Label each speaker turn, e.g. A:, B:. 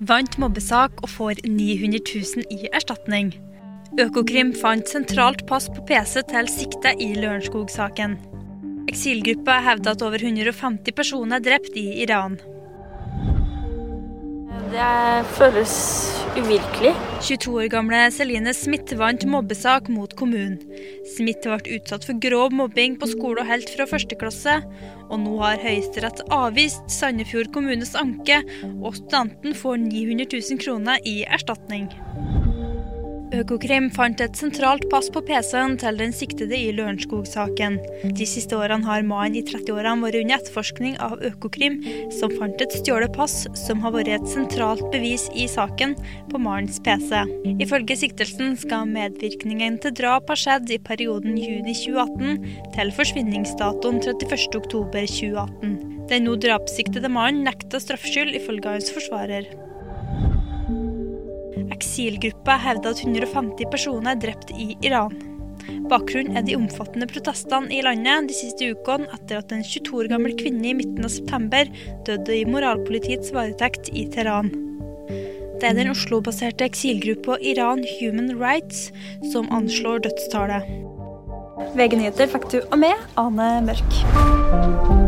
A: vant mobbesak og får 900 000 i erstatning. Økokrim fant sentralt pass på PC til sikte i Lørenskog-saken. Eksilgruppa hevder at over 150 personer er drept i Iran.
B: Det føles uvirkelig.
A: 22 år gamle Celine Smith vant mobbesak mot kommunen. Smith ble utsatt for grov mobbing på skole og helt fra første klasse, og nå har Høyesterett avvist Sandefjord kommunes anke, og studenten får 900 000 kroner i erstatning. Økokrim fant et sentralt pass på PC-en til den siktede i Lørenskog-saken. De siste årene har mannen i 30-årene vært under etterforskning av Økokrim, som fant et stjålet pass som har vært et sentralt bevis i saken på mannens PC. Ifølge siktelsen skal medvirkningen til drap ha skjedd i perioden juni 2018 til forsvinningsdatoen 31. oktober 2018. Den nå drapssiktede mannen nekter straffskyld ifølge hans forsvarer. Eksilgruppa hevder at 150 personer er drept i Iran. Bakgrunnen er de omfattende protestene i landet de siste ukene etter at en 22 år gammel kvinne i midten av september døde i moralpolitiets varetekt i Teheran. Det er den Oslo-baserte eksilgruppa Iran Human Rights som anslår dødstallet.
C: VG Nyheter fikk du av meg, Ane Mørk.